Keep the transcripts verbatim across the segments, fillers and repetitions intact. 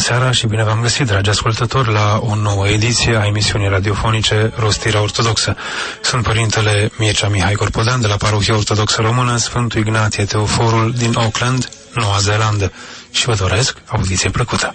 seara și bine v-am găsit, dragi ascultători, la o nouă ediție a emisiunii radiofonice Rostirea Ortodoxă. Sunt Părintele Mircea Mihai Corpodan de la Parohia Ortodoxă Română Sfântul Ignatie Teoforul din Auckland, Noua Zeelandă, și vă doresc audiție plăcută.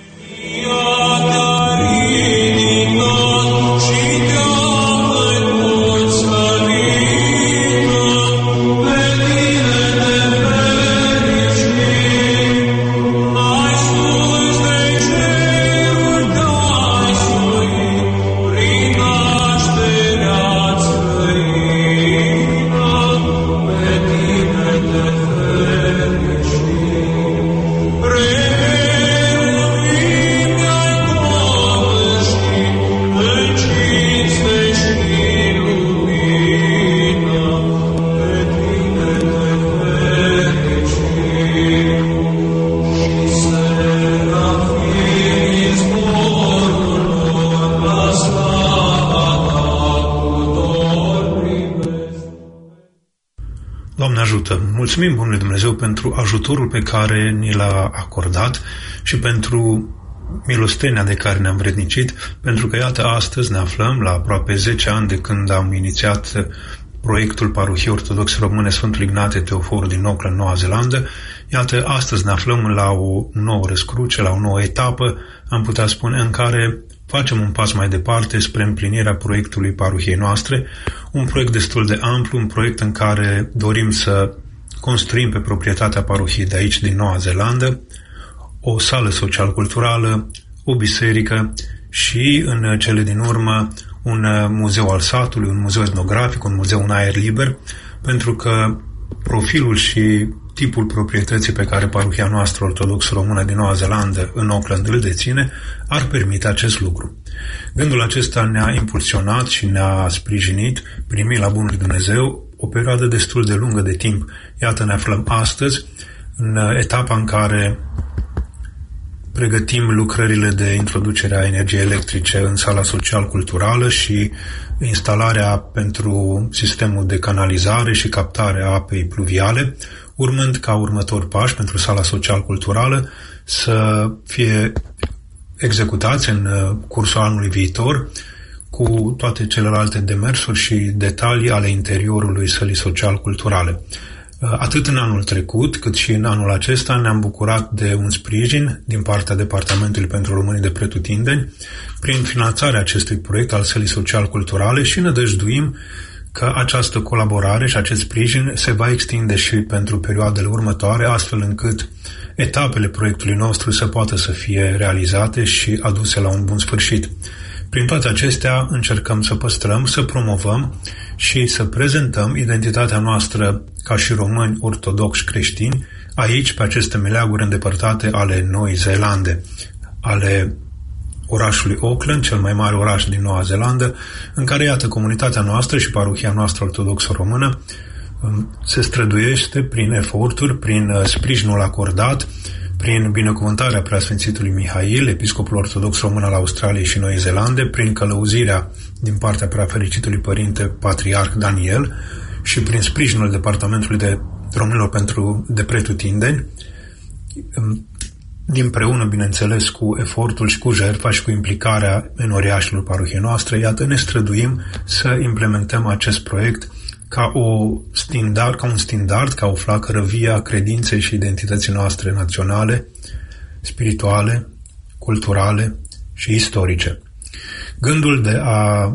Mulțumim Bunului Dumnezeu pentru ajutorul pe care ni l-a acordat și pentru milostenia de care ne-am vrednicit, pentru că, iată, astăzi ne aflăm la aproape zece ani de când am inițiat proiectul Parohiei Ortodoxe Române Sfântul Ignatie Teoforul din Auckland, Noua Zeelandă. Iată, astăzi ne aflăm la o nouă răscruce, la o nouă etapă, am putea spune, în care facem un pas mai departe spre împlinirea proiectului parohiei noastre, un proiect destul de amplu, un proiect în care dorim să construim pe proprietatea parohiei de aici, din Noua Zeelandă, o sală social-culturală, o biserică și, în cele din urmă, un muzeu al satului, un muzeu etnografic, un muzeu în aer liber, pentru că profilul și tipul proprietății pe care parohia noastră ortodoxă română din Noua Zeelandă în Auckland îl deține, ar permite acest lucru. Gândul acesta ne-a impulsionat și ne-a sprijinit, primit la Bunul Dumnezeu, o perioadă destul de lungă de timp. Iată, ne aflăm astăzi în etapa în care pregătim lucrările de introducere a energiei electrice în sala social-culturală și instalarea pentru sistemul de canalizare și captare a apei pluviale, urmând ca următor pași pentru sala social-culturală să fie executați în cursul anului viitor cu toate celelalte demersuri și detalii ale interiorului sălii social-culturale. Atât în anul trecut, cât și în anul acesta ne-am bucurat de un sprijin din partea Departamentului pentru Românii de Pretutindeni prin finanțarea acestui proiect al sălii social-culturale și nădăjduim că această colaborare și acest sprijin se va extinde și pentru perioadele următoare, astfel încât etapele proiectului nostru să poată să fie realizate și aduse la un bun sfârșit. Prin toate acestea încercăm să păstrăm, să promovăm și să prezentăm identitatea noastră ca și români ortodoxi creștini aici, pe aceste meleaguri îndepărtate ale Noii Zeelande, ale orașului Auckland, cel mai mare oraș din Noua Zeelandă, în care, iată, comunitatea noastră și parohia noastră ortodoxă română se străduiește prin eforturi, prin sprijinul acordat, prin binecuvântarea Preasfințitului Mihail, episcopul ortodox român al Australiei și Noii Zeelande, prin călăuzirea din partea Preafericitului Părinte Patriarh Daniel și prin sprijinul Departamentului de Românilor pentru de Pretutindeni, dinpreună, bineînțeles, cu efortul și cu jertfa și cu implicarea enoriașilor parohiei noastre, iată, ne străduim să implementăm acest proiect ca, o standard, ca un standard, ca o flacără vie a credinței și identității noastre naționale, spirituale, culturale și istorice. Gândul de a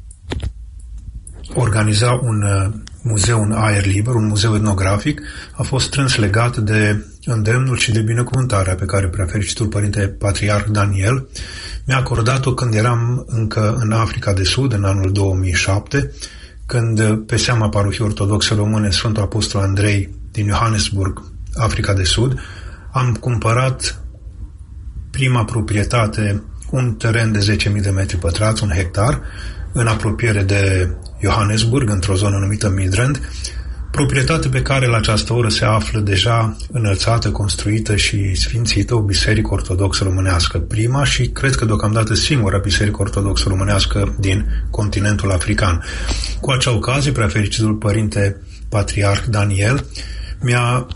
organiza un muzeu în aer liber, un muzeu etnografic, a fost strâns legat de îndemnul și de binecuvântarea pe care Preafericitul Părinte Patriarh Daniel mi-a acordat-o când eram încă în Africa de Sud, în anul două mii șapte, când, pe seama Parohiei Ortodoxe Române Sfântul Apostol Andrei din Johannesburg, Africa de Sud, am cumpărat prima proprietate, un teren de zece mii de metri pătrați, un hectar, în apropiere de Johannesburg, într-o zonă numită Midrand, proprietate pe care la această oră se află deja înălțată, construită și sfințită o biserică ortodoxă românească, prima și cred că deocamdată singura biserică ortodoxă românească din continentul african. Cu acea ocazie, Preafericitul Părinte Patriarh Daniel mi-a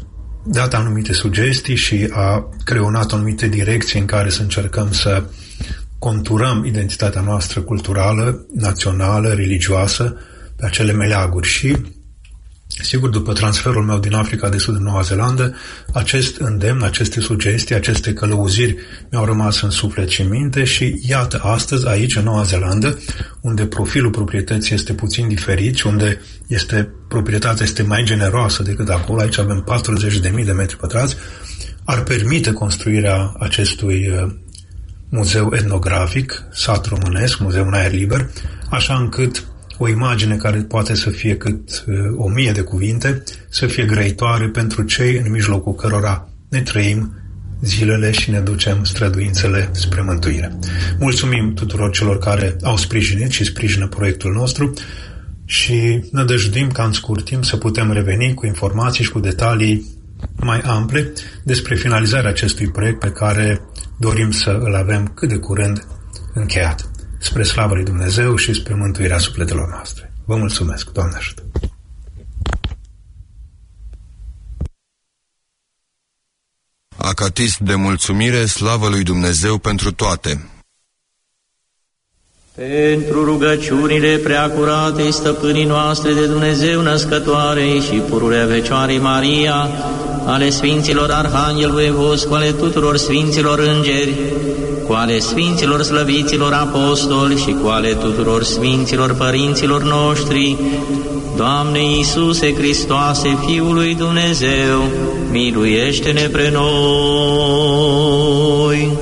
dat anumite sugestii și a creionat anumite direcții în care să încercăm să conturăm identitatea noastră culturală, națională, religioasă, pe acele meleaguri. Și, sigur, după transferul meu din Africa de Sud în Noua Zeelandă, acest îndemn, aceste sugestii, aceste călăuziri mi-au rămas în suflet și în minte și iată, astăzi, aici, în Noua Zeelandă, unde profilul proprietății este puțin diferit și unde este, proprietatea este mai generoasă decât acolo, aici avem patruzeci de mii de metri pătrați, ar permite construirea acestui uh, muzeu etnografic, sat românesc, muzeu în aer liber, așa încât o imagine care poate să fie cât uh, o mie de cuvinte, să fie grăitoare pentru cei în mijlocul cărora ne trăim zilele și ne ducem străduințele spre mântuire. Mulțumim tuturor celor care au sprijinit și sprijină proiectul nostru și nădăjduim ca în scurt timp să putem reveni cu informații și cu detalii mai ample despre finalizarea acestui proiect pe care dorim să îl avem cât de curând încheiat. Spre slavă lui Dumnezeu și spre mântuirea sufletelor noastre. Vă mulțumesc, Doamne ajută! Acatist de mulțumire, slavă lui Dumnezeu pentru toate. Pentru rugăciunile preacuratei stăpânii noastre de Dumnezeu născătoarei și pururea Fecioarei Maria, ale Sfinților Arhanghel Voievos, cu ale tuturor Sfinților Îngeri, cu ale Sfinților Slăviților Apostoli și cu ale tuturor Sfinților Părinților noștri, Doamne Iisuse Hristoase, Fiul lui Dumnezeu, miluiește-ne pre noi!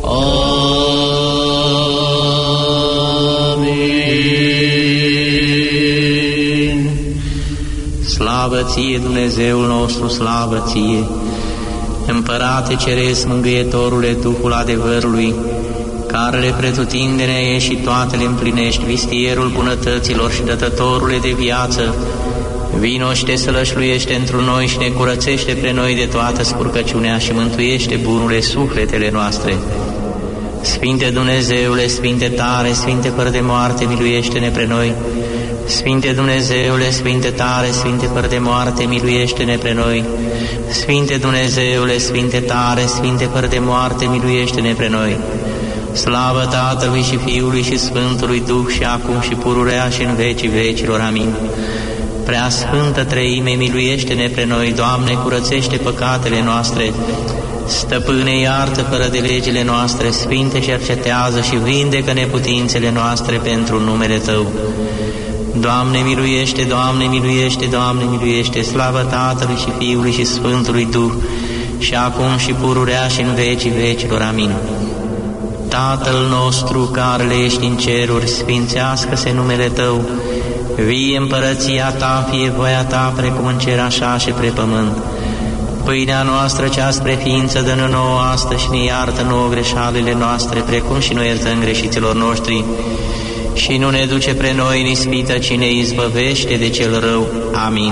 Amin! Slavă ție, Dumnezeul nostru, slavă ție! Împărate Ceresc, Mângâietorule, Duhul adevărului, care pretutindene ești și toate le împlinești, vistierul bunătăților și dătătorule de viață, vino și te sălășluiește întru noi și ne curățește pre noi de toată spurcăciunea și mântuiește bunurile sufletele noastre. Sfinte Dumnezeule, Sfinte tare, Sfinte fără de moarte, miluiește-ne pre noi. Sfinte Dumnezeule, Sfinte tare, Sfinte fără de moarte, miluiește-ne pre noi. Sfinte Dumnezeule, Sfinte tare, Sfinte fără de moarte, miluiește-ne pre noi. Slavă Tatălui și Fiului și Sfântului Duh și acum și pururea și în vecii vecilor. Amin. Prea Sfântă Treime, miluiește-ne pre noi, Doamne, curățește păcatele noastre. Stăpâne, iartă fără de legile noastre, Sfinte, cercetează și vindecă neputințele noastre pentru numele Tău. Doamne, miluiește, Doamne, miluiește, Doamne, miluiește, slavă Tatălui și Fiului și Sfântului Duh, și acum și pururea și în vecii vecilor. Amin. Tatăl nostru care le ești în ceruri, sfințească-se numele Tău, vie împărăția Ta, fie voia Ta, precum în cer așa și pe pământ. Pâinea noastră cea spre ființă dă-ne nouă astăzi și ne iartă nouă greșalile noastre, precum și noi iertăm greșiților noștri. Și nu ne duce pre noi în ispită, ci ne izbăvește de cel rău. Amin.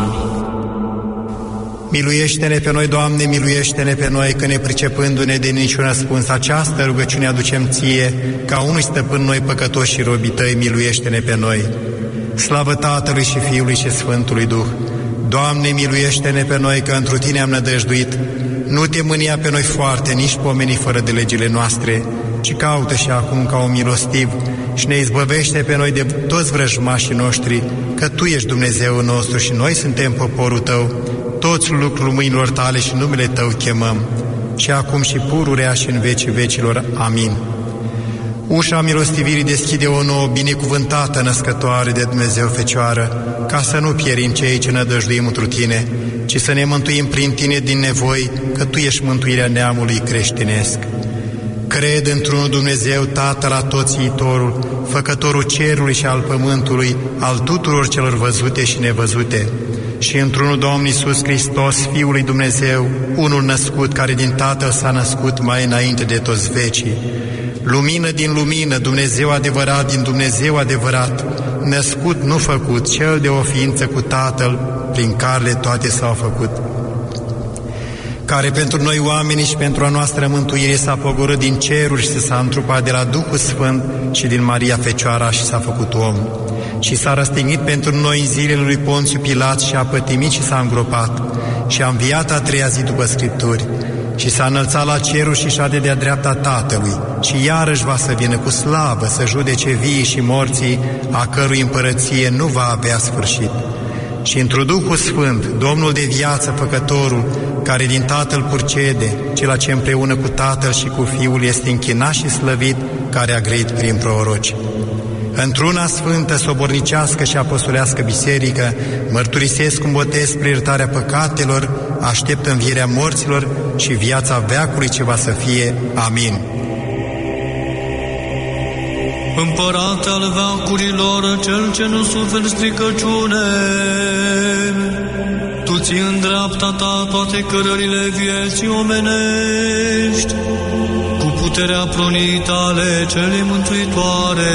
Miluiește-ne pe noi, Doamne, miluiește-ne pe noi, că ne pricepându-ne de niciun răspuns această rugăciune aducem Ție, ca unui stăpân noi păcătoși și robii Tăi, miluiește-ne pe noi. Slavă Tatălui și Fiului și Sfântului Duh! Doamne, miluiește-ne pe noi, că întru Tine am nădăjduit. Nu Te mânia pe noi foarte, nici pomeni fără de legile noastre, ci caută și acum ca un milostiv și ne izbăvește pe noi de toți vrăjmașii noștri, că Tu ești Dumnezeul nostru și noi suntem poporul Tău, toți lucrul mâinilor Tale și numele Tău chemăm, și acum și pururea și în vecii vecilor. Amin. Ușa milostivirii deschide o nouă, binecuvântată născătoare de Dumnezeu Fecioară, ca să nu pierim cei ce nădăjduim întru Tine, ci să ne mântuim prin Tine din nevoi, că Tu ești mântuirea neamului creștinesc. Cred într-unul Dumnezeu, Tatăl Atotțiitorul, Făcătorul cerului și al pământului, al tuturor celor văzute și nevăzute, și într-unul Domn Iisus Hristos, Fiul lui Dumnezeu, unul născut, care din Tatăl s-a născut mai înainte de toți vecii, lumină din lumină, Dumnezeu adevărat din Dumnezeu adevărat, născut, nu făcut, cel de o ființă cu Tatăl, prin care toate s-au făcut. care pentru noi oamenii și pentru a noastră mântuire s-a pogorât din ceruri și s-a întrupat de la Duhul Sfânt și din Maria Fecioara și s-a făcut om. Și s-a răstignit pentru noi în zilele lui Ponțiu Pilat și a pătimit și s-a îngropat și a înviat a treia zi după Scripturi și s-a înălțat la ceruri și șade de-a dreapta Tatălui și iarăși va să vină cu slavă să judece vii și morții, a cărui împărăție nu va avea sfârșit. Și într-un Duhul Sfânt, Domnul de viață, Făcătorul, care din Tatăl purcede, cel ce împreună cu Tatăl și cu Fiul este închinat și slăvit, care a grăit prin proroci. Într-una sfântă, sobornicească și apostolească biserică, mărturisesc un botez spre iertarea păcatelor, aștept învierea morților și viața veacului ce va să fie. Amin. Împărate al veacurilor, cel ce nu suferi stricăciune, Tu ții în dreapta Ta toate cărările vieții omenești, cu puterea pronii Tale cele mântuitoare.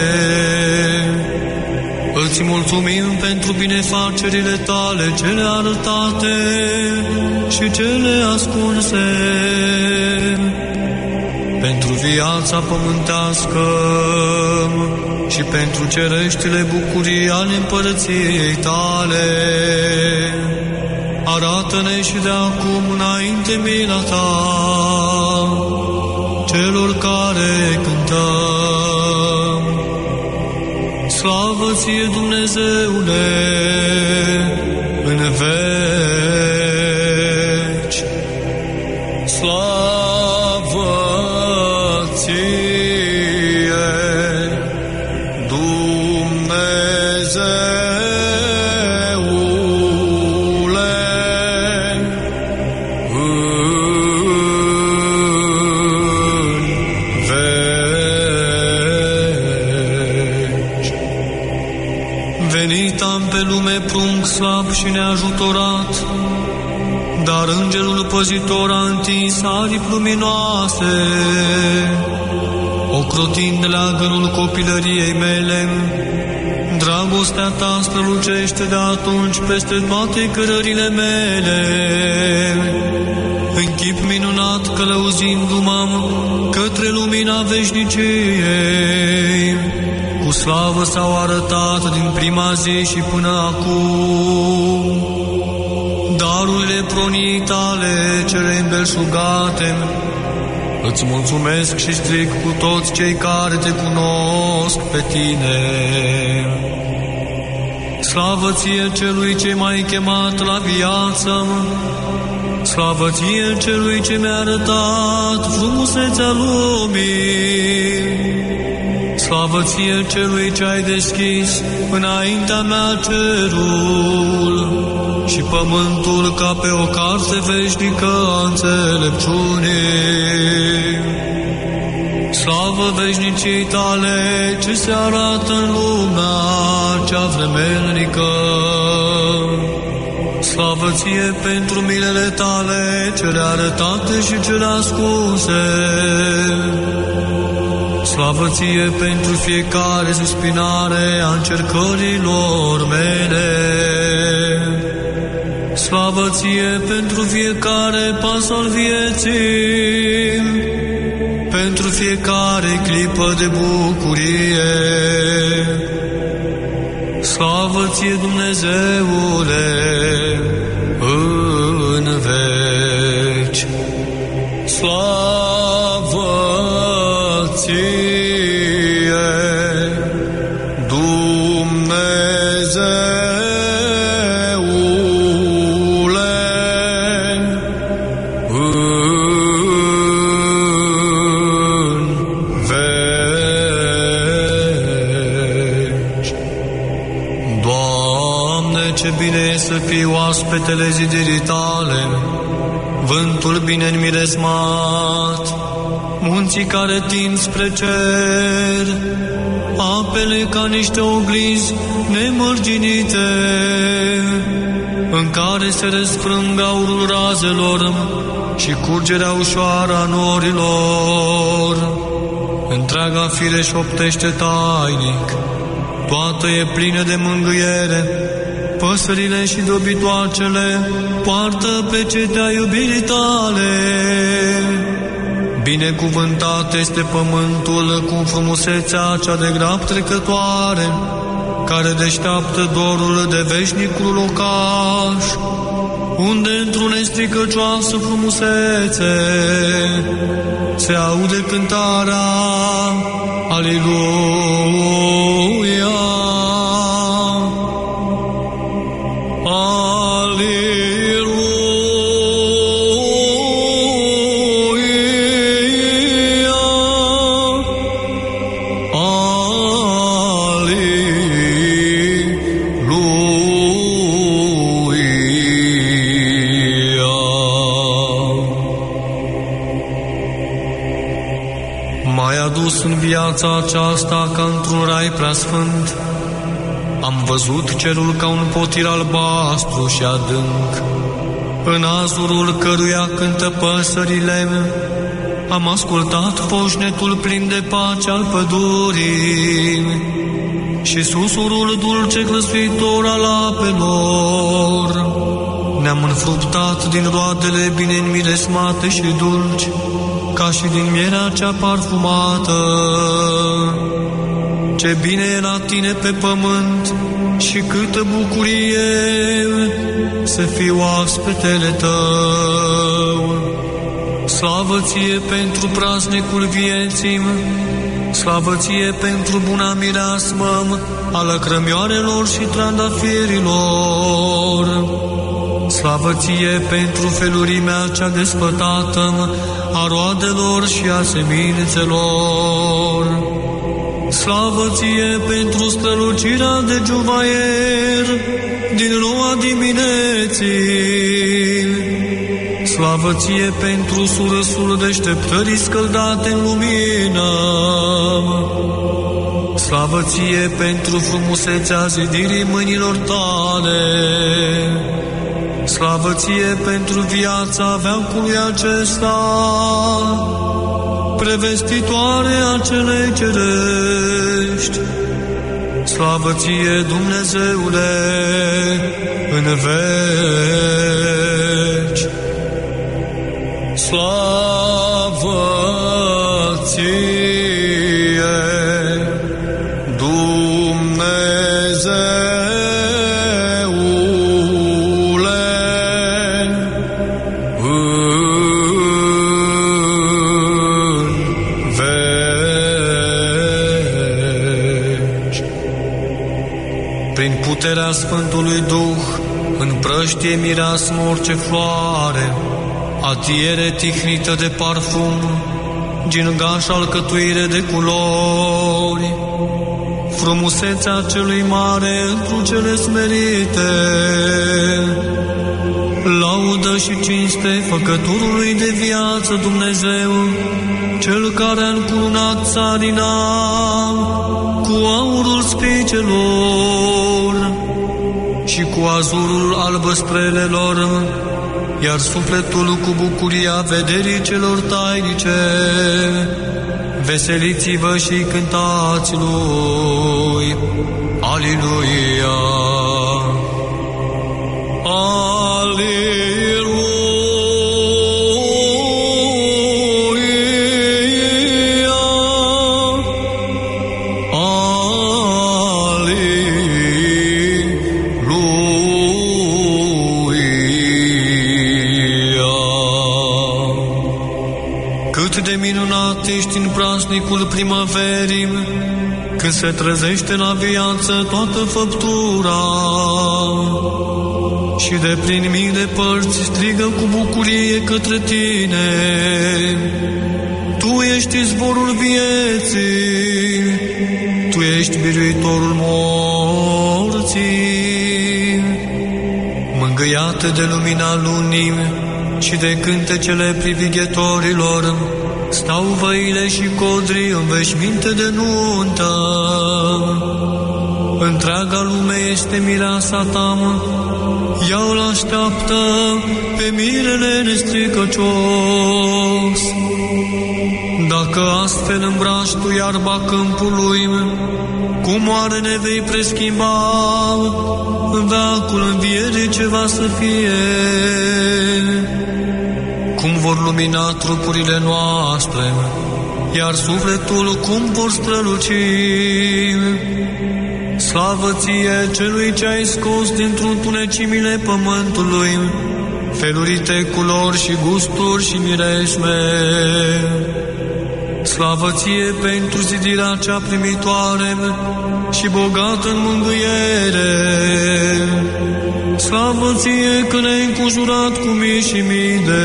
Îți mulțumim pentru binefacerile Tale, cele arătate și cele ascunse, pentru viața pământească și pentru cereștile bucurii ale împărăției Tale. Arată-ne și de acum înainte mila Ta, celor care cântăm. Slavă Ție, Dumnezeule, în veci. Slavă Ție, Dumnezeule, în veci. Venit am pe lume prunc slab și neajutorat, dar îngerul păzitor a întins aripi luminoase, ocrotind leagănul copilăriei mele. Dragostea Ta strălucește de atunci peste toate cărările mele. În chip minunat călăuzindu-mă către lumina veșniciei, cu slavă s-au arătat din prima zi și până acum darurile pronii Tale cele îmbelșugate. Îți mulțumesc și strig cu toți cei care Te cunosc pe Tine. Slavă Ție Celui ce m-ai chemat la viață, slavă Ție Celui ce mi-a arătat frumusețea lumii, slavă Ție Celui ce ai deschis înaintea mea cerul și pământul ca pe o carte veșnică a înțelepciunii. Slavă veșnicii Tale ce se arată în lumea cea vremelnică. Slavă Ție pentru milele Tale cele arătate și cele ascunse. Slavă Ție pentru fiecare suspinare a încercărilor mele. Slavă Ție pentru fiecare pas al vieții, pentru fiecare clipă de bucurie. Slavă Ție, Dumnezeule, în veci. Slavă Ție, Dumnezeu. Să fii oaspetele zidirii Tale, vântul bine înmiresmat, munții care tind spre cer, apele ca niște oglinzi nemărginite, în care se răsfrâng aurul razelor și curgerea ușoară a norilor. Întreaga fire șoptește tainic, toată e plină de mângâiere, păsările și dobitoacele poartă pe cetea iubirii tale. Binecuvântat este pământul cu frumusețea cea de grab trecătoare, care deșteaptă dorul de veșnicul locaș, unde într-o nestricăcioasă frumusețe se aude cântarea Aliluia. Viața aceasta ca într-un rai preasfânt. Am văzut cerul ca un potir albastru și adânc, în azurul căruia cântă păsările. Am ascultat foșnetul plin de pace al pădurii și susurul dulce glăsuitor al apelor. Ne-am înfruptat din roadele bine înmiresmate și dulci, ca și din mierea cea parfumată. Ce bine e la tine pe pământ și câtă bucurie să fii oaspetele tău. Slavă ție pentru praznicul vieții, slavă ție pentru buna mireasmă a lăcrămioarelor și trandafirilor. Slavă ție pentru felurimea cea despătată a roadelor și a semințelor. Slavă ție pentru strălucirea de juvaier din noua dimineții. Slavă ție pentru surâsul deșteptării scăldate în lumină. Slavă ție pentru frumusețea zidirii mâinilor tale. Slavă ție pentru viața veacului acesta, prevestitoare a celei cerești. Slavă ție, Dumnezeule, în veci. Slavă ție, puterea Sfântului Duh împrăștie mireasmă orice floare, atiere tihnită de parfum, gingaș alcătuire de culori, frumusețea celui mare întru cele smerite, laudă și cinste făcătorului de viață Dumnezeu, cel care a încununat țarina cu aurul spicelor și cu azurul albăstrelelor, iar sufletul cu bucuria vederii celor tainice. Veseliți-vă și cântați lui. Aliluia! Aliluia! Ești în praznicul primăverii, când se trezește la viață toată făptura și de prin mii de părți strigă cu bucurie către tine. Tu ești izvorul vieții, tu ești biruitorul morții, mângâiate de lumina lunii și de cântecele privighetorilor, stau văile și codrii în veșminte de nuntă. Întreaga lume este mireasa ta, ea îl așteaptă pe mirele nestricăcios. Dacă astfel îmbraci tu iarba câmpului, cum oare ne vei preschimba în veacul învierii ce va să fie? Cum vor lumina trupurile noastre, iar sufletul cum vor străluci? Slavă ție, celui ce ai scos dintr-un tunecimile pământului felurite culori și gusturi și miresme. Slavă ție pentru zidirea cea primitoare și bogată în mângâiere. Slavă ție că ne-ai înconjurat cu mii și mii de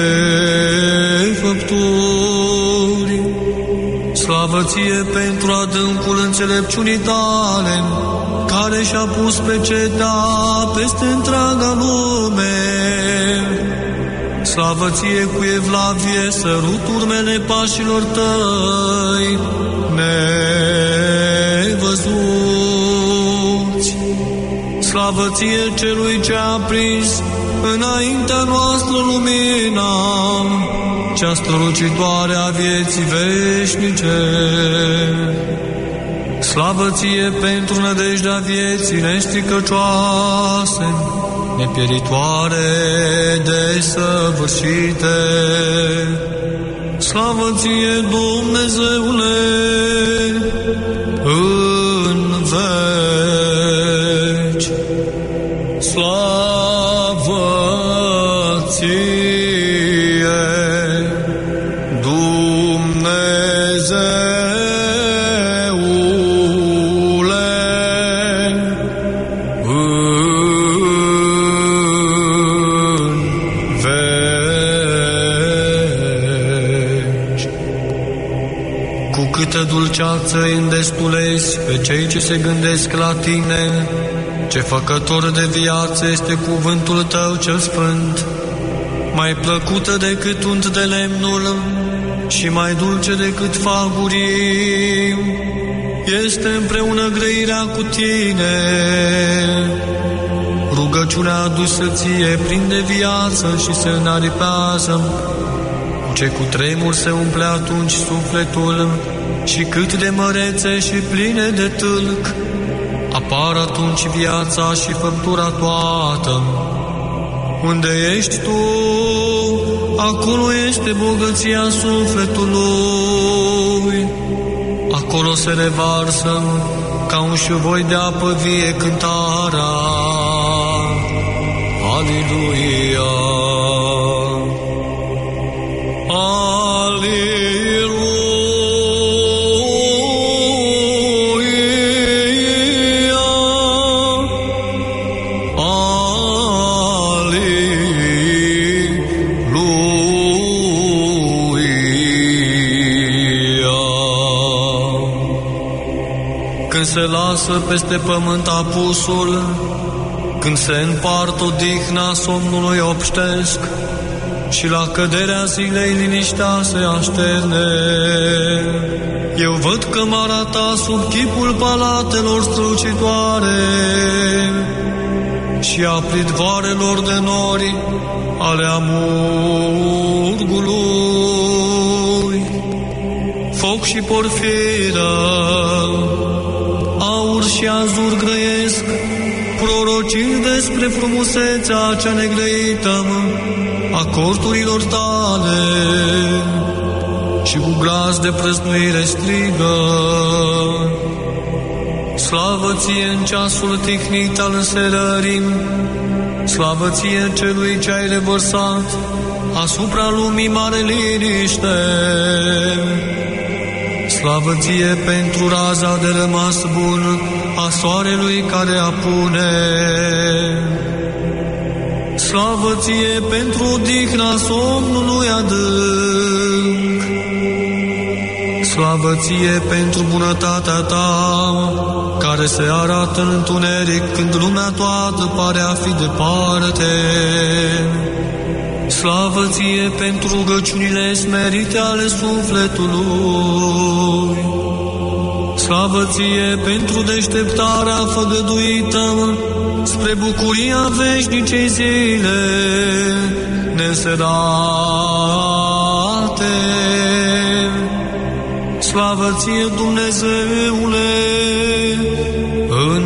făpturi. Slavă ție pentru adâncul înțelepciunii tale, care și-a pus pecetea peste întreaga lume. Slavă ție cu evlavie, sărut urmele pașilor tăi nevăzuți. Slavă ție celui ce a prins înaintea noastră lumina, cea strălucitoare a vieții veșnice. Slavă ție pentru nădejdea vieții nestricăcioase, nepieritoare, desăvârșite. Slavă ție, Dumnezeule, în veci. Slavă ție, dulceață îi îndestulezi pe cei ce se gândesc la tine. Ce făcător de viață este cuvântul tău cel sfânt, mai plăcută decât unt de lemnul și mai dulce decât fagurii. Este împreună grăirea cu tine. Rugăciunea adusă ție prinde viață și se înaripează. Ce cu tremur se umple atunci sufletul și cât de mărețe și pline de tâlc, apar atunci viața și făptura toată. Unde ești tu, acolo este bogăția sufletului. Acolo se revarsă ca un șuvoi de apă vie cântarea. Aleluia! Se lasă peste pământ apusul, când se împart odihna somnului obștesc și la căderea zilei liniștea se așterne. Eu văd cămara ta sub chipul palatelor strălucitoare și a pridvoarelor de nori ale amurgului. Foc și porfiră, aur și azur grăiesc, prorocind despre frumusețea cea negrăită a corturilor tale, și cu glas de prăznuire strigă. Slavă ție în ceasul tihnit al înserării, slavă ție celui ce ai revărsat asupra lumii mare liniște. Slavă ție pentru raza de rămas bun a soarelui care apune. Slavă ție pentru odihna somnului adânc. Slavă ție pentru bunătatea ta, care se arată în întuneric când lumea toată pare a fi departe. Slavă ție pentru rugăciunile smerite ale sufletului. Slavă ție pentru deșteptarea făgăduită spre bucuria veșnicei zile neînserate. Slavă ție, Dumnezeule, în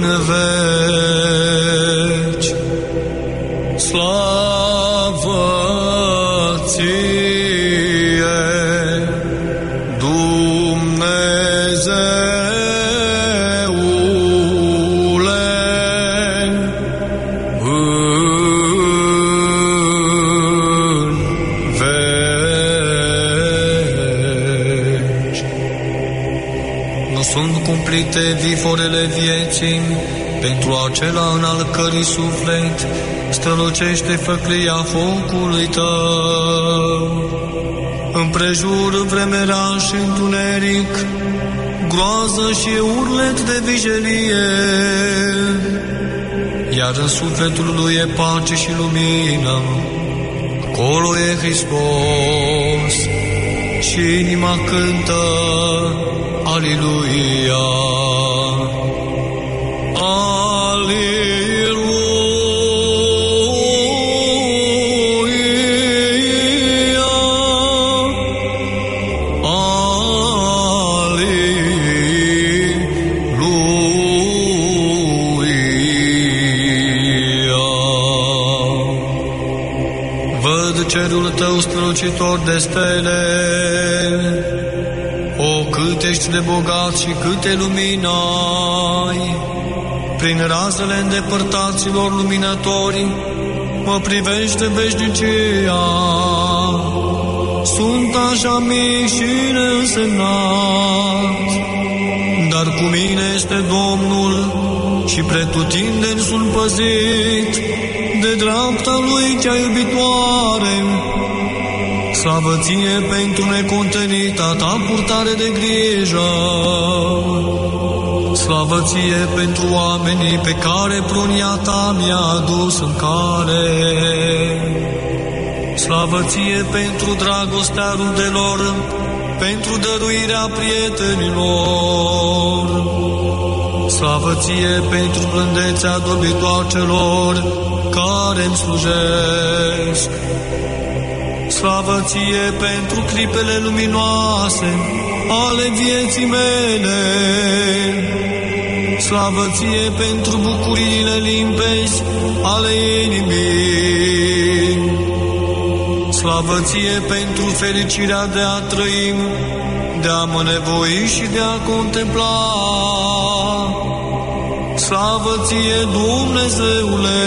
veci. Slavă ție, viforele vieții, pentru acela în al cărui suflet strălucește făclia focului tău. Împrejur vremelea și întuneric, groază și urlet de vijelie, iar în sufletul lui e pace și lumină. Acolo e Hristos și inima cântă Aliluia. Cerul tău strălucitor de stele, o, cât ești de bogat și câte lumini ai! Prin razele îndepărtaților luminători, mă privește veșnicia. Sunt așa mic și neînsemnat, dar cu mine este Domnul și pretutindeni sunt păzit de dreapta lui cea iubitoare. Slavă ție pentru necontenita ta purtare de grijă. Slavă ție pentru oamenii pe care prunia ta mi-a adus în cale. Slavă ție pentru dragostea rudelor, pentru dăruirea prietenilor. Slavă ție pentru blândețea dobitoacelor care îmi slujesc. Slavă ție pentru clipele luminoase ale vieții mele. Slavă ție pentru bucuriile limpezi ale inimii. Slavă ție pentru fericirea de a trăi, de a mă nevoi și de a contempla. Slavă ție, Dumnezeule,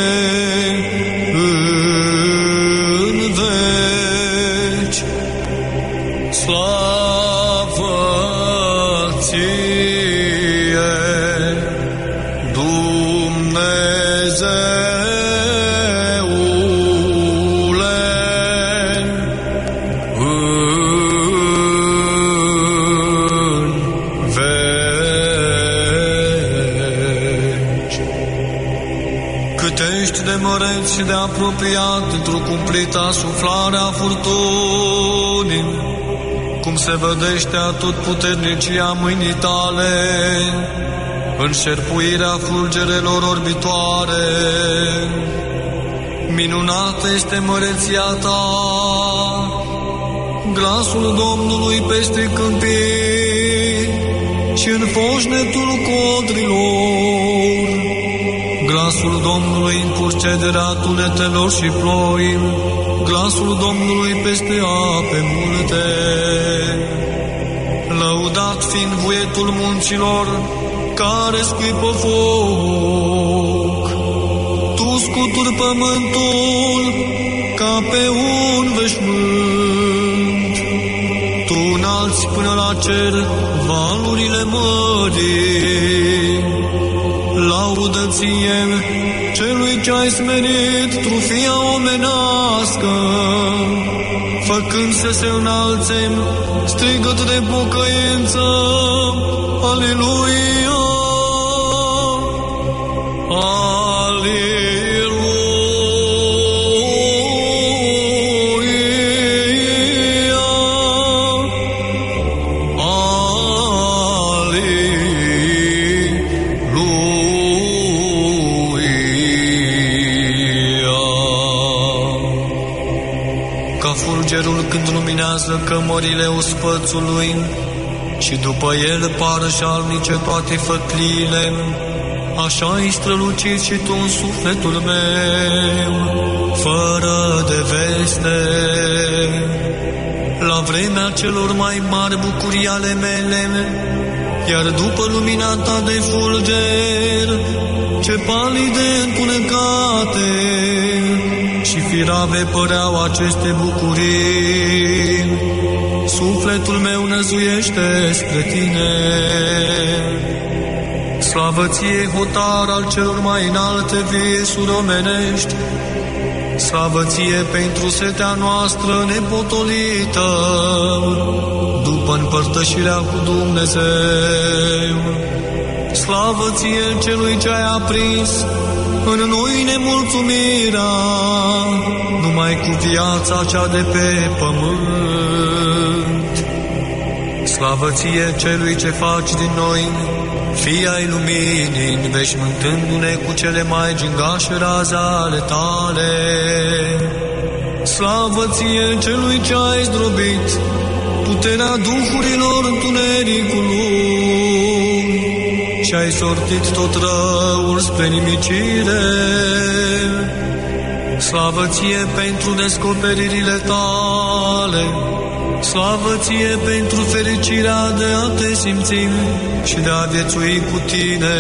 în veci. Slavă ție, Dumnezeule, în veci. Cât ești de măreț și de apropiat într-o cumplită suflare a furtunii, cum se vădește atotputernicia mâinii tale, în șerpuirea fulgerelor orbitoare. Minunată este măreția ta, glasul Domnului peste câmpii și în foșnetul codrilor. Glasul Domnului în purcederea tunetelor și ploi, glasul Domnului peste ape multe. Lăudat fiind vuietul munților care scuipă foc, tu scuturi pământul ca pe un veșmânt. Tu înalți până la cer valurile mării. Laudă ție celui ce ai smerit trufia omenească, făcând să se înalțe strigăt de pocăință. Aleluia! Fulgerul când luminează cămările ospățului, și după el par jalnice toate făcliile, așa-i strălucit și tu în sufletul meu, fără de veste. La vremea celor mai mari bucurii ale mele, iar după lumina ta de fulger, ce palide întunecate și firave păreau aceste bucurii, sufletul meu năzuiește spre tine. Slavă ție, hotar al celor mai înalte visuri omenești, slavă ție pentru setea noastră nepotolită, după împărtășirea cu Dumnezeu. Slavă ție celui ce ai aprins în noi nemulțumirea, numai cu viața cea de pe pământ. Slavă ție celui ce faci din noi fii ai luminii, înveșmântându-ne cu cele mai gingașe raze ale tale. Slavă ție celui ce ai zdrobit puterea duhurilor întunericului și ai sortit tot răul spre nimicire. Slavă ție pentru descoperirile tale, slavă ție pentru fericirea de a te simți și de a viețui cu tine.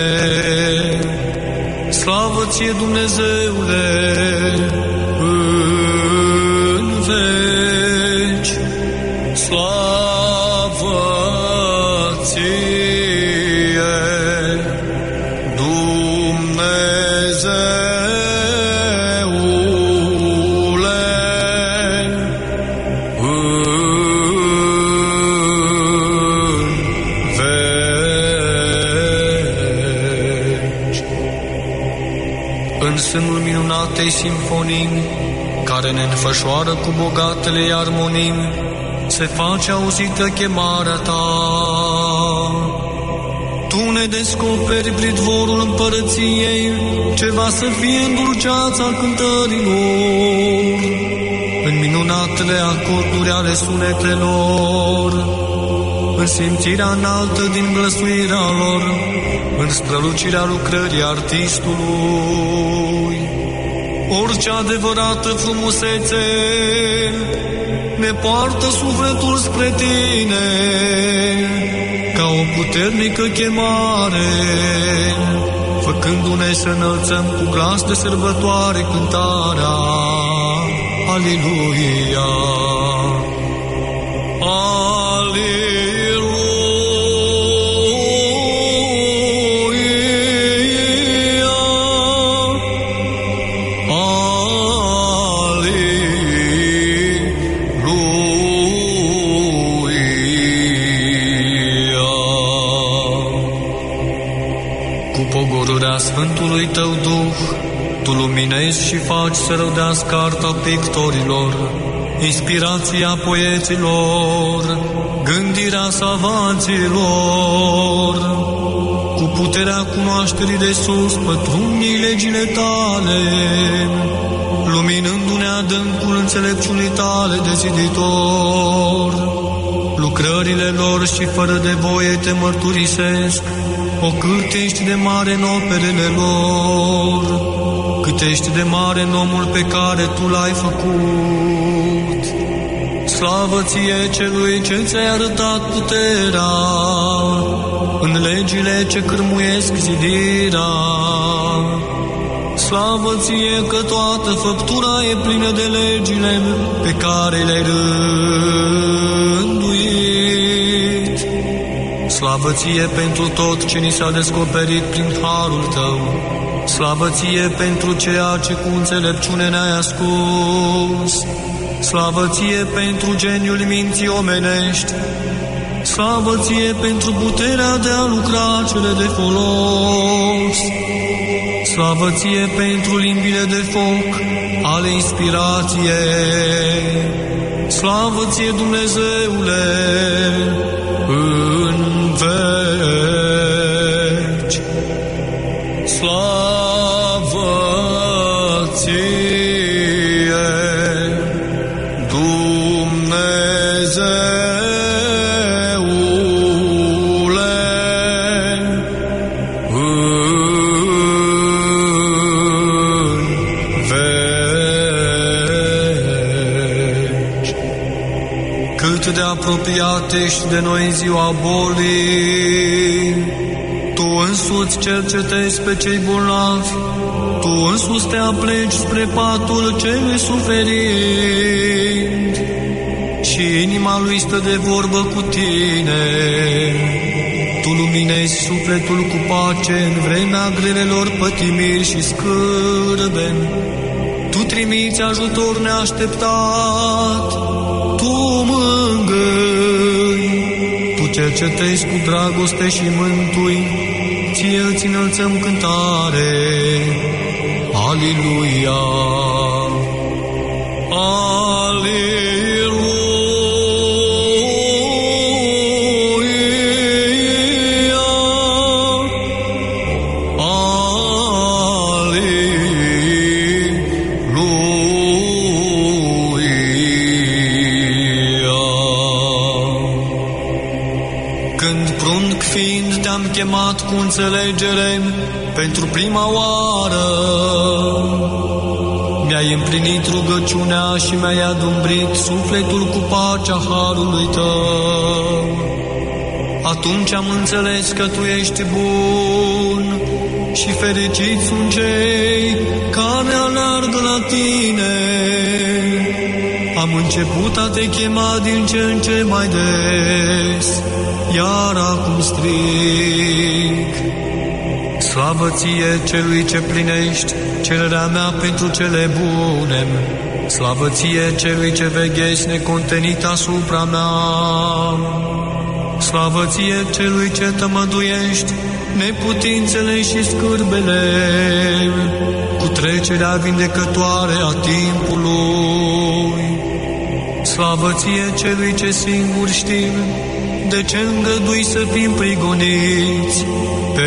Slavă ție, Dumnezeule, în veci. Slavă ție, sânul minunatei simfonii, care ne înfășoară cu bogatele armonii, se face auzită chemarea ta. Tu ne descoperi pridvorul împărăției, ce va să fie îndulceața cântărilor, în minunatele acorduri ale sunetelor, în simțirea înaltă din glăsuirea lor, în strălucirea lucrării artistului. Orice adevărată frumusețe ne poartă sufletul spre tine, ca o puternică chemare, făcându-ne să înălțăm cu glas de sărbătoare cântarea Aliluia! Sfântului tău Duh, tu luminezi și faci să rădească arta pictorilor, inspirația poeților, gândirea savanților. Cu puterea cunoașterii de sus pătrunii legile tale, luminându-ne adâncul înțelepciunii tale de ziditor. Lucrările lor și fără de voie te mărturisesc, o cât ești de mare în operele lor, cât ești de mare în omul pe care tu l-ai făcut. Slavă ție celui ce ți-ai arătat puterea în legile ce cârmuiesc zidirea. Slavă ție că toată făptura e plină de legile pe care le-ai rânduit. Slavă ție pentru tot ce ni s-a descoperit prin harul tău. Slavă ție pentru ceea ce cu înțelepciune ne-ai ascuns. Slavă ție pentru geniul minții omenești. Slavă ție pentru puterea de a lucra cele de folos. Slavă ție pentru limbile de foc ale inspirației. Slavă ție, Dumnezeule, în veci. Slavă ție, Dumnezeule, cât de apropiat ești de noi în ziua bolii. Tu însuți cercetezi pe cei bolnavi, Tu însuți te apleci spre patul celui suferind și inima lui stă de vorbă cu tine. Tu luminezi sufletul cu pace în vremea grelelor pătimiri și scârbe. Tu trimiți ajutor neașteptat, Tu mângâi, Tu cercetezi cu dragoste și mântui, Ție îți înălțăm cântare. Aliluia! Aliluia! Chemat cu înțelegere pentru prima oară, mi-ai împlinit rugăciunea și mi-ai adumbrit sufletul cu pacea harului Tău. Atunci am înțeles că Tu ești bun și fericiți sunt cei care alergă la Tine. Am început a Te chema din ce în ce mai des, iar acum strig. Slavă Ție, Celui ce plinești cererea mea pentru cele bune. Slavă Ție, Celui ce veghezi necontenit asupra mea. Slavă Ție, Celui ce tămăduiești neputințele și scârbele cu trecerea vindecătoare a timpului. Slavă Ție, Celui ce singur știi de ce îngădui să fim prigoniți pe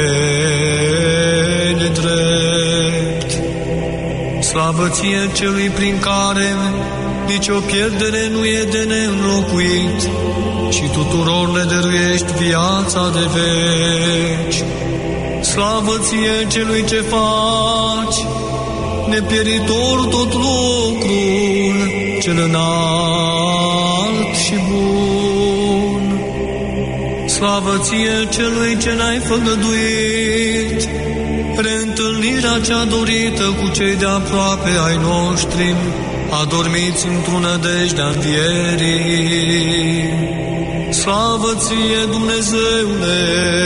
nedrept. Slavă Ție, Celui prin care nici o pierdere nu e de neînlocuit și tuturor le dăruiești viața de veci. Slavă Ție, Celui ce faci nepieritor tot lucrul cel înalt și bun. Slavă Ție, Celui ce n-ai făgăduit reîntâlnirea cea dorită cu cei de aproape ai noștri, adormiți într-o nădejde a învierii. Slavă Ție, Dumnezeule,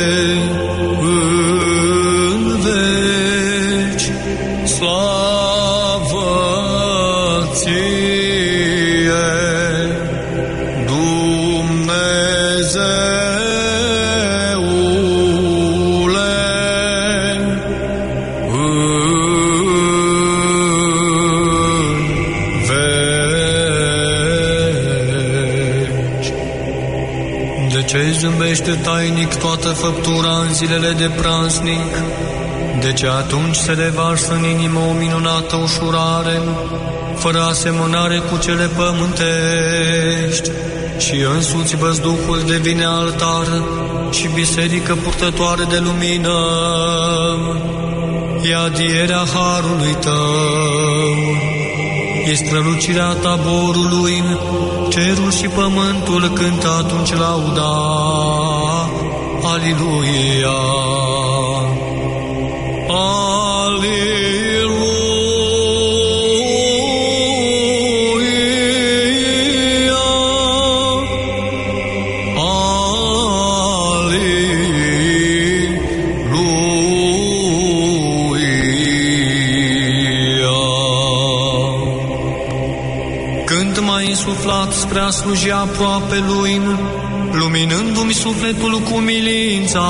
în veci. Slavă Ție, ce zâmbește tainic toată făptura în zilele de praznic, de ce atunci se revarsă în inimă o minunată ușurare, fără asemănare cu cele pământești, și însuți văzduhul devine altar și biserică purtătoare de lumină. E adierea harului Tău, e strălucirea taborului, cerul și pământul cântă atunci lauda. Aliluia! Aliluia! Insuflat spre a sluji aproape Lui, luminându-mi sufletul cu milința.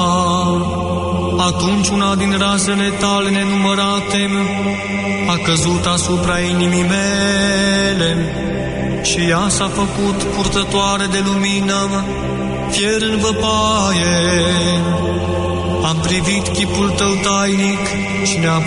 Atunci una din razele Tale nenumărate a căzut asupra inimii mele și ea s-a făcut purtătoare de lumină, fier în văpaie. Am privit chipul Tău tainic și ne-a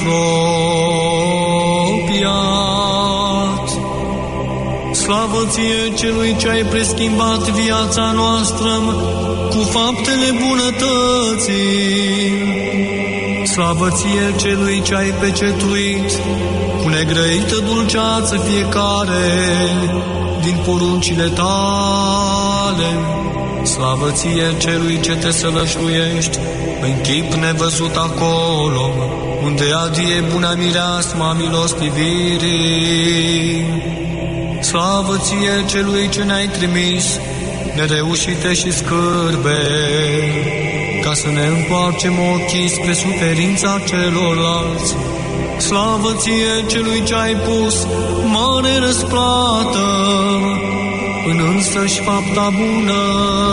apropiat. Slavă Ție, Celui ce ai preschimbat viața noastră cu faptele bunătății. Slavă Ție, Celui ce ai pecetuit cu negrăită dulceață fiecare din poruncile tale. Slavă ție celui ce te sălășluiești în chip nevăzut acolo, unde adie buna mireasma milostivirii. Slavă ție celui ce ne-ai trimis nereușite și scârbe, ca să ne întoarcem ochii spre suferința celorlalți. Slavă ție celui ce ai pus mare răsplată în însăși fapta bună.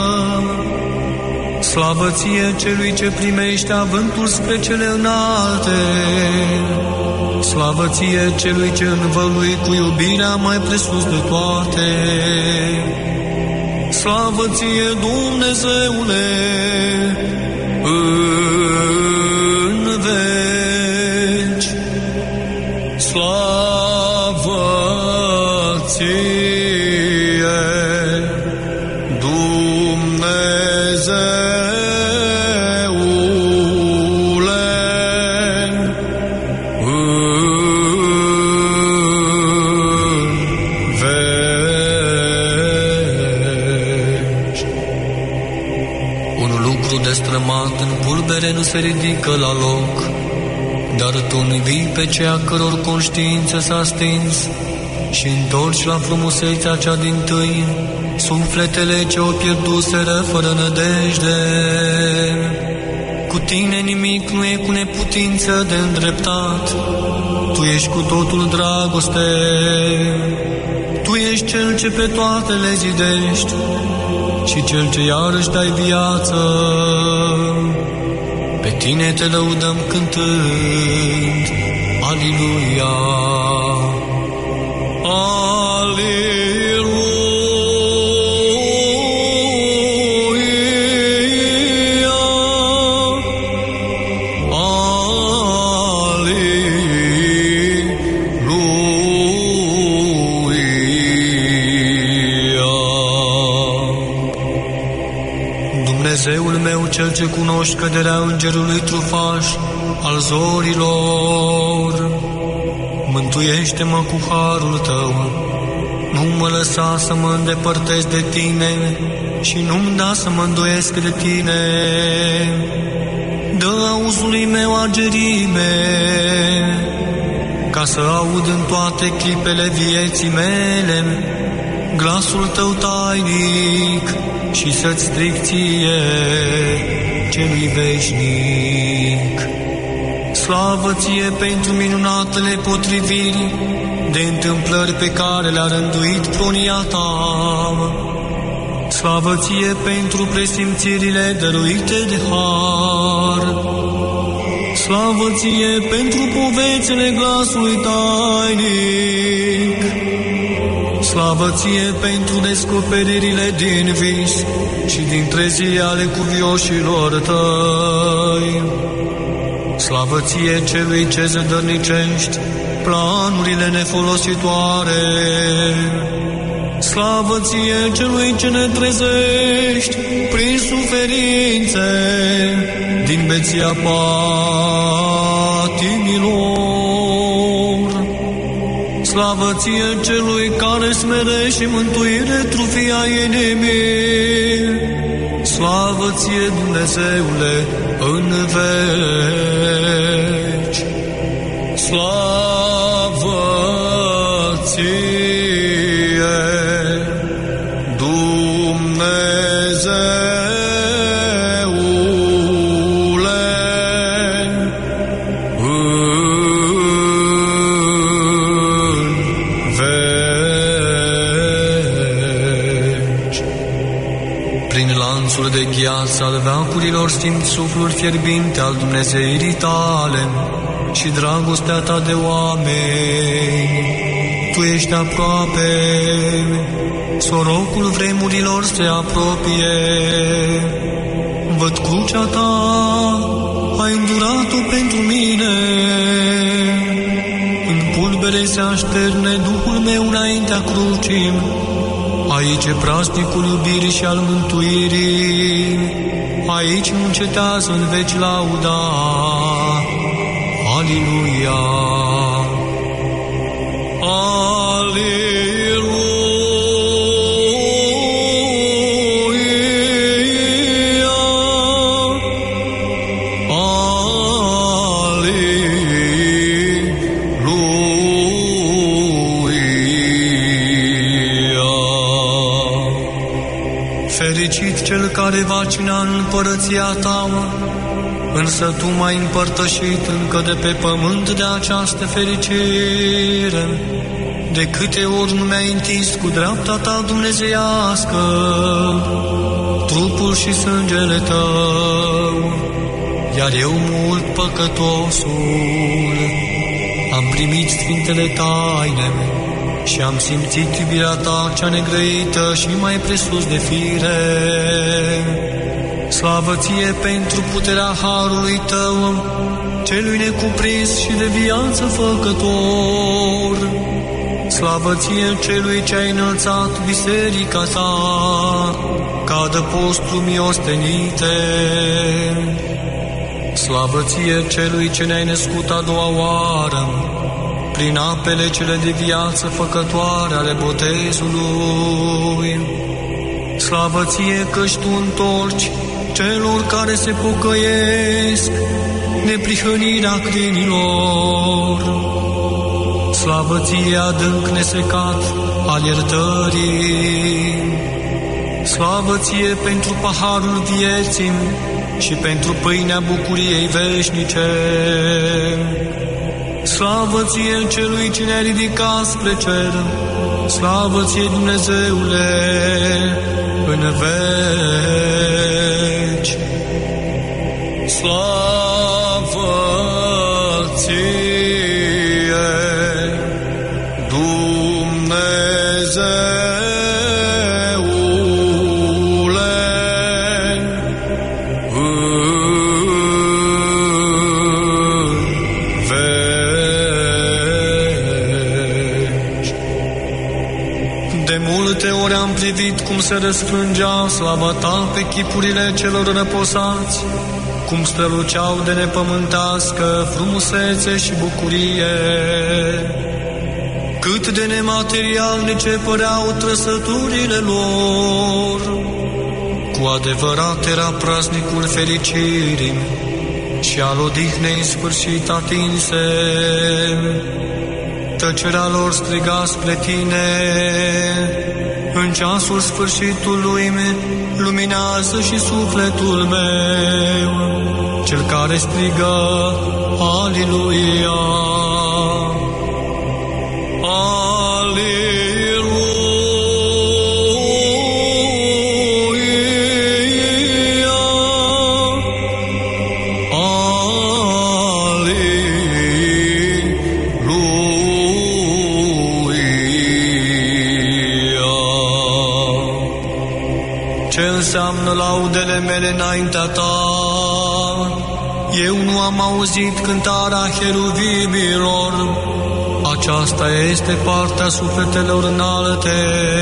Slavă ție celui ce primește avântul spre cele înalte. Slavă ție celui ce învălui cu iubirea mai presus de toate. Slavă ție, Dumnezeule, în veci. Slavă ție, nu se ridică la loc, dar tu învii pe cea căror conștiință s-a stins și întorci la frumusețea cea dintâi sufletele ce o pierduseră fără nădejde. Cu tine nimic nu e cu neputință de îndreptat, tu ești cu totul dragoste, tu ești cel ce pe toate le zidești și cel ce iarăși dai viață. Pe tine te lăudăm cântând, Aliluia, Aliluia, Dumnezeul meu, cel ce cunoști căderea îngerului trufaș al zorilor, mântuiește-mă cu harul tău, nu mă lăsa să mă îndepărtez de tine și nu-mi da să mă îndoiesc de tine. Dă auzului meu agerime, ca să aud în toate clipele vieții mele glasul tău tainic și să-ți stric ție, celui veșnic. Slavă ție pentru minunatele potriviri de întâmplări pe care le-a rânduit pronia ta. Slavă ție pentru presimțirile dăruite de har. Slavă ție pentru povețile glasului tainic. Slavă ție pentru descoperirile din vis și din trezii ale cuvioșilor tăi. Slavă ție celui ce zădărnicești planurile nefolositoare. Slavă ție celui ce ne trezești prin suferințe din beția patimilor. Slavă ție celui care smere și mântuire trufia inimii. Slavă ție, Dumnezeule, în veci. Slavă ție, de gheață al veacurilor simți suflul fierbinte al Dumnezeirii tale și dragostea ta de oameni. Tu ești aproape, sorocul vremurilor se apropie. Văd crucea ta, ai îndurat-o pentru mine. În pulbere se așterne Duhul meu înaintea crucii. Aici e praznicul iubirii și al mântuirii, aici nu încetează în veci lauda. Aliluia! Aliluia! care va cina în împărăția ta, însă tu m-ai împărtășit încă de pe pământ de această fericire. De câte ori nu mi-ai întins cu dreapta ta dumnezeiască trupul și sângele tău, iar eu mult păcătosul am primit sfintele taine și am simțit iubirea ta cea negrăită și mai presus de fire. Slavă ție pentru puterea harului tău, celui necuprins și de viață făcător. Slavă ție celui ce ai înălțat biserica ta, ca adăpost lumii ostenite. Slavă ție celui ce ne-ai născut a doua oară, prin apele cele de viață făcătoare ale botezului. Slavă ție că-și tu întorci celor care se pocăiesc neprihănirea crinilor. Slavă ție adânc nesecat al iertării. Slavă ție pentru paharul vieții și pentru pâinea bucuriei veșnice. Slavă ție celui ce ne-a ridicat spre cer. Slavă ție, Dumnezeule, în veci. Slavă ție, cum se răsfrângea slava ta pe chipurile celor răposați, cum străluceau de nepământească frumusețe și bucurie. Cât de nematerialnice păreau trăsăturile lor, cu adevărat era praznicul fericirii și al odihnei sfârșit atinse. Tăcerea lor striga spre tine, în ceasul sfârșitului luminează și sufletul meu, cel care strigă, Aliluia! Înseamnă laudele mele înaintea ta. Eu nu am auzit cântarea heruvimilor. Aceasta este partea sufletelor înalte.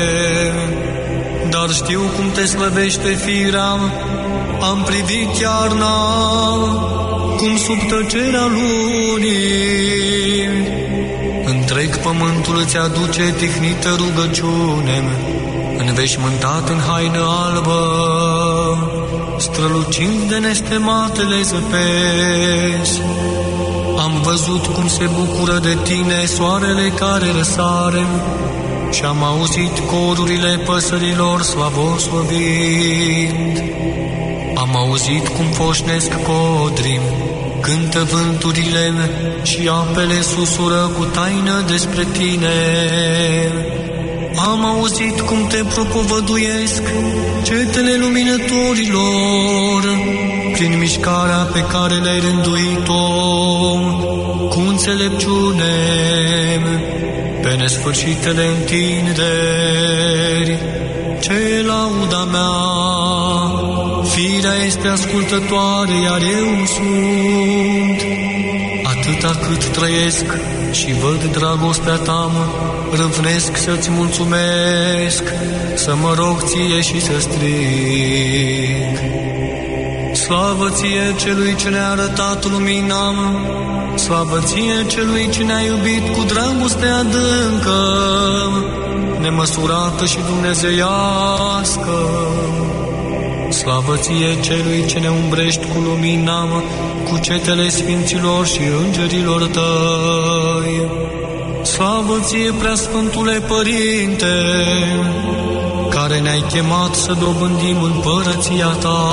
Dar știu cum te slăvește firea. Am privit iarna, cum sub tăcerea lunii. Întreg pământul îți aduce tihnită rugăciune, înveșmântat în haină albă, strălucind de nestematele zăpezi. Am văzut cum se bucură de tine soarele care răsare și am auzit corurile păsărilor slavoslovind. Am auzit cum foșnesc codrii, cântă vânturile și apele susură cu taină despre tine. Am auzit cum te propovăduiesc cetele luminătorilor, prin mișcarea pe care le-ai rânduit-o cu înțelepciune, pe nesfârșitele întinderi. Ce lauda mea, firea este ascultătoare, iar eu sunt. Atâta cât trăiesc și văd dragostea ta, râvnesc să-ți mulțumesc, să mă rog ție și să strig. Slavă ție celui ce ne-a arătat lumina, slavă ție celui ce ne-a iubit cu dragoste adâncă, nemăsurată și dumnezeiască. Slavă ție celui ce ne umbrești cu lumina, cu cetele sfinților și îngerilor tăi. Slavă ție, Preasfântule Părinte, care ne-ai chemat să dobândim împărăția ta.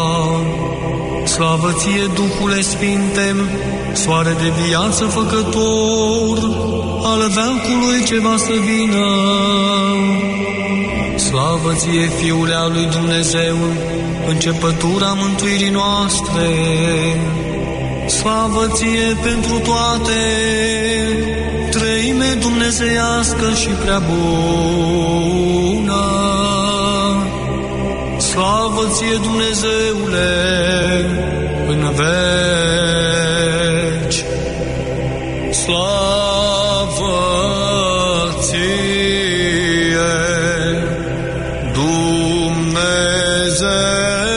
Slavă ție, Duhule Sfinte, soare de viață făcător al veacului ce va să vină. Slavă ție, Fiule al lui Dumnezeu, începătura mântuirii noastre. Slavă ție pentru toate, Treime dumnezeiască și prea bună. Slavă ție, Dumnezeule, în veci. Slavă ție, Dumnezeu.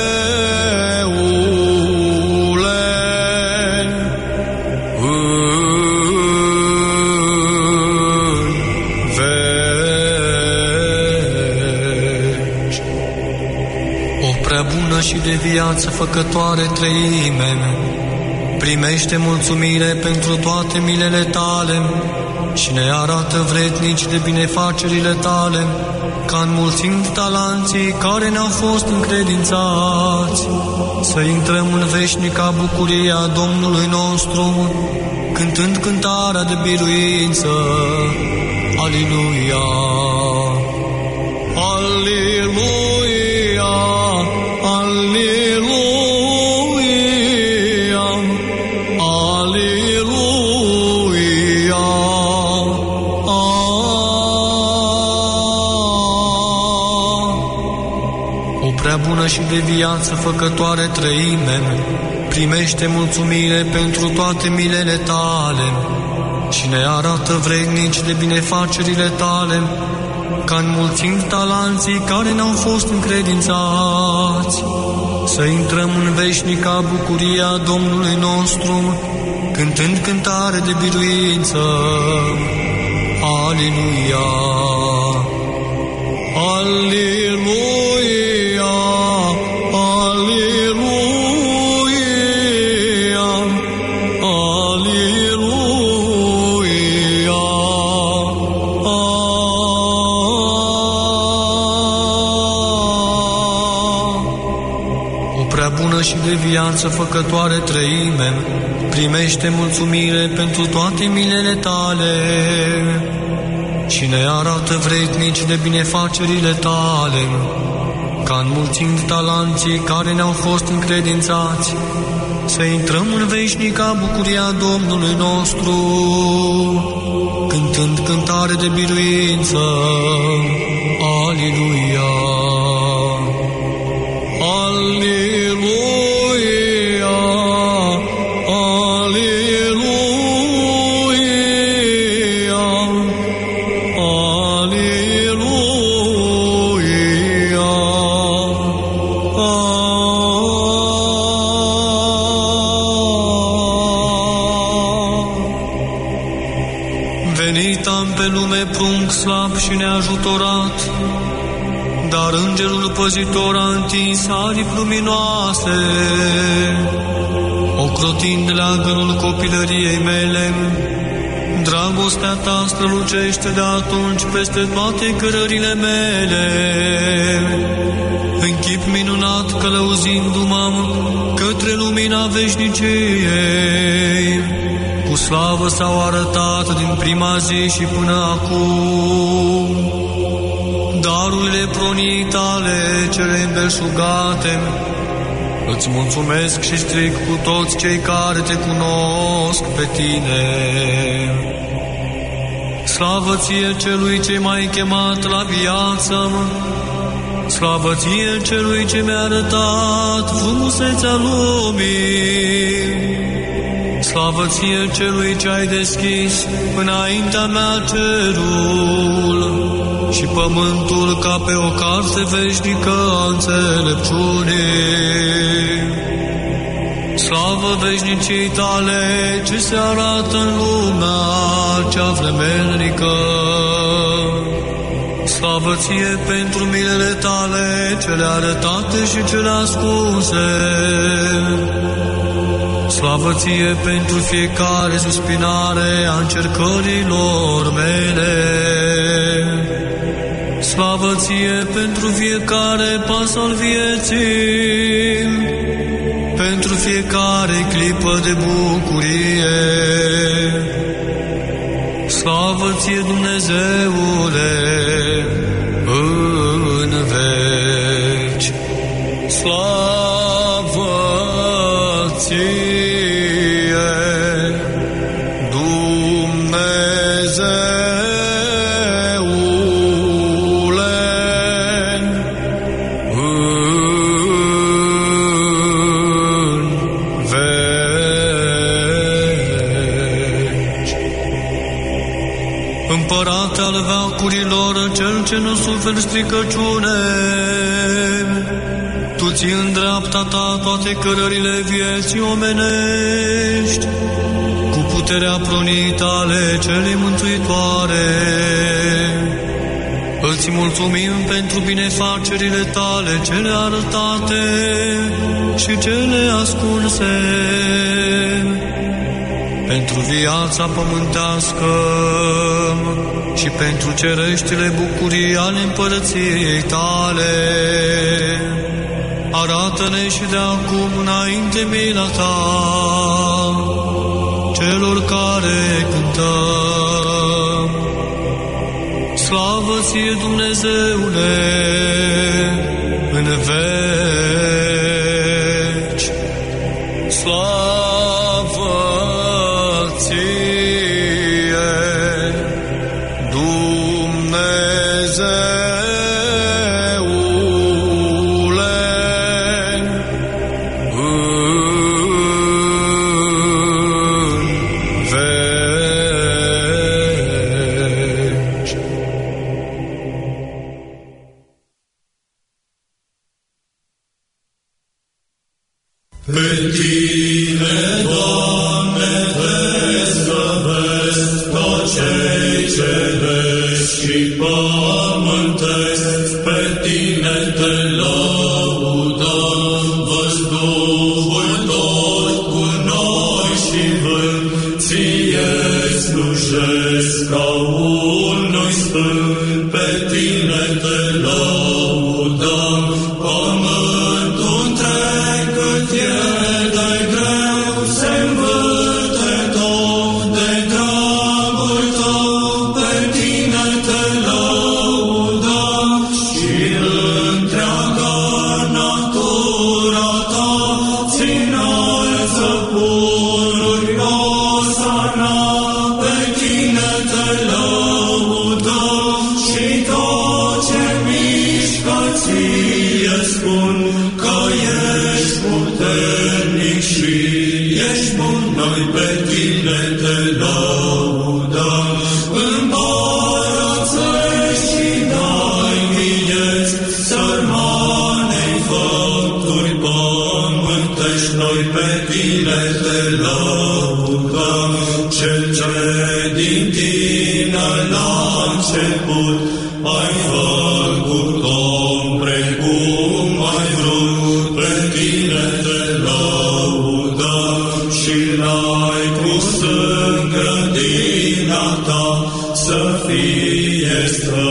Și de viață făcătoare Treime, primește mulțumire pentru toate milele tale și ne arată vrednici de binefacerile tale, ca înmulțind talanții care ne-au fost încredințați, să intrăm în veșnica bucurie a Domnului nostru, cântând cântarea de biruință. Aliluia! Aliluia! Aleluia, aleluia, o prea bună și de viață făcătoare Treime, primește mulțumire pentru toate milele tale și ne arată vrednici de binefacerile tale, ca înmulțind talanții care ne-au fost încredințați, să intrăm în veșnica bucuria Domnului nostru, cântând cântare de biruință. Aleluia! Aleluia! Aleluia! Aleluia! Bună și de viață făcătoare Treime, primește mulțumire pentru toate milele tale și ne arată vrednici de binefacerile tale, ca înmulțind talanții care ne-au fost încredințați, să intrăm în veșnica bucuria Domnului nostru, cântând cântare de biruință. Aleluia! Aleluia, aleluia, aleluia. Venit am pe lume prunc slab și neajutorat, dar îngerul păzitor a întins aripi luminoase, ocrotind leagănul copilăriei mele. Dragostea ta strălucește de atunci peste toate cărările mele. În chip minunat călăuzindu-mă către lumina veșniciei, cu slavă s-au arătat din prima zi și până acum darurile pronii tale cele îmbelșugate. Îți mulțumesc și strig cu toți cei care te cunosc pe tine. Slavă ție celui ce m-ai chemat la viață, slavă ție celui ce mi-a arătat frumusețea lumii, slavă ție celui ce ai deschis înaintea mea cerul și pământul ca pe o carte veșnică a înțelepciunii. Slavă veșnicii tale ce se arată în lumea cea vremelnică. Slavă ție pentru milele tale cele arătate și cele ascunse. Slavă ție pentru fiecare suspinare a încercărilor mele. Slavă ție pentru fiecare pas al vieții, pentru fiecare clipă de bucurie. Slavă ție, Dumnezeule, în veci. Slavă ție, cel ce nu suferi stricăciune, tu ții în dreapta ta toate cărările vieții omenești, cu puterea pronii tale cele mântuitoare. Îți mulțumim pentru binefacerile tale cele arătate și cele ascunse, pentru viața pământească și pentru cereștile bucurii ale împărăției tale. Arată-ne și de acum înainte mila ta, celor care cântăm. Slavă ție, Dumnezeule, în veci. Slavă ție,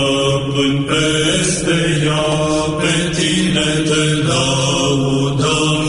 Peste ea, pe tine te laudăm.